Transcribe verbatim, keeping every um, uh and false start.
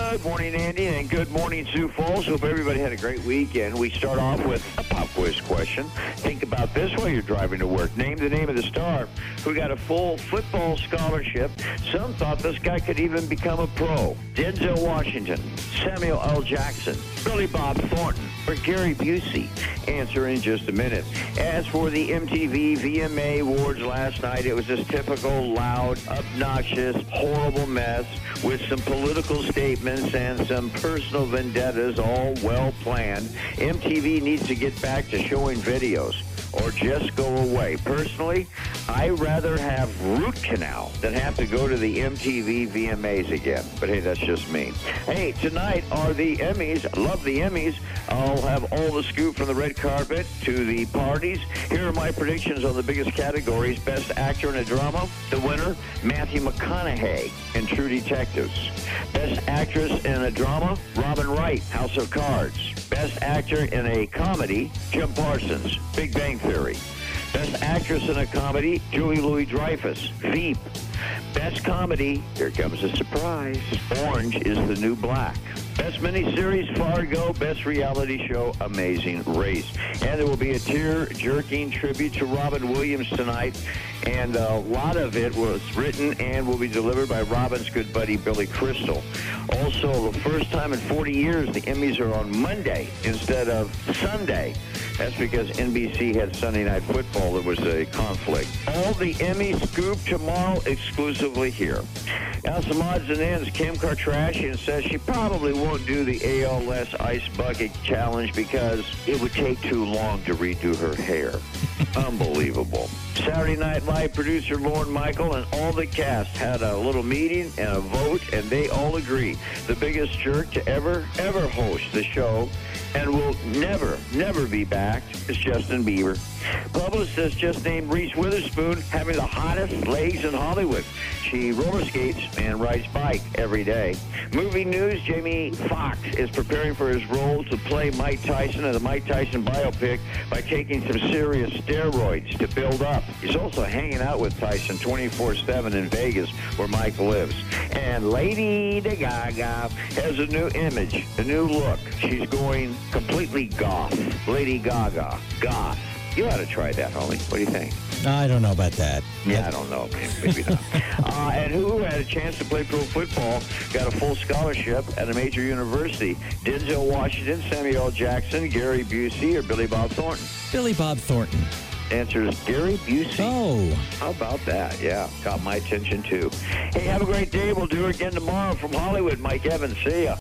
Good morning, Andy, and good morning, Sioux Falls. Hope everybody had a great weekend. We start off with a pop quiz question. Think about this while you're driving to work. Name the name of the star who got a full football scholarship. Some thought this guy could even become a pro. Denzel Washington, Samuel L. Jackson, Billy Bob Thornton, or Gary Busey. Answer in just a minute. As for the M T V V M A Awards last night, it was this typical loud, obnoxious, horrible mess with some political statements and some personal vendettas, all well planned. M T V needs to get back to showing videos or just go away. Personally, I'd rather have root canal than have to go to the M T V V M As again. But hey, that's just me. Hey, tonight are the Emmys. I love the Emmys. I'll have all the scoop from the red carpet to the parties. Here are my predictions on the biggest categories. Best Actor in a Drama, the winner, Matthew McConaughey in True Detectives. Best Actress in a Drama, Robin Wright, House of Cards. Best Actor in a Comedy, Jim Parsons, Big Bang Theory. Best Actress in a Comedy, Julie Louis-Dreyfus, Veep. Best Comedy, here comes a surprise, Orange is the New Black. Best Miniseries, Fargo. Best Reality Show, Amazing Race. And there will be a tear-jerking tribute to Robin Williams tonight, and a lot of it was written and will be delivered by Robin's good buddy, Billy Crystal. Also, the first time in forty years, the Emmys are on Monday instead of Sunday. That's because N B C had Sunday Night Football. There was a conflict. All the Emmy scoop tomorrow exclusively here. Now, some odds and ends. Kim Kardashian says she probably won't do the A L S Ice Bucket Challenge because it would take too long to redo her hair. Unbelievable. Saturday Night Live producer Lorne Michael and all the cast had a little meeting and a vote, and they all agree the biggest jerk to ever, ever host the show and will never, never be back is Justin Bieber. Publicist just named Reese Witherspoon having the hottest legs in Hollywood. She roller skates and rides bike every day. Movie news, Jamie Foxx is preparing for his role to play Mike Tyson in the Mike Tyson biopic by taking some serious steroids to build up. He's also hanging out with Tyson twenty-four seven in Vegas, where Mike lives. And Lady Gaga has a new image, a new look. She's going completely goth. Lady Gaga, goth. You ought to try that, homie. What do you think? I don't know about that. Yeah, I don't know. Maybe not. uh, and who had a chance to play pro football, got a full scholarship at a major university? Denzel Washington, Samuel L. Jackson, Gary Busey, or Billy Bob Thornton? Billy Bob Thornton. Answer is Gary Busey. Oh. How about that? Yeah, got my attention too. Hey, have a great day. We'll do it again tomorrow from Hollywood. Mike Evans, see ya.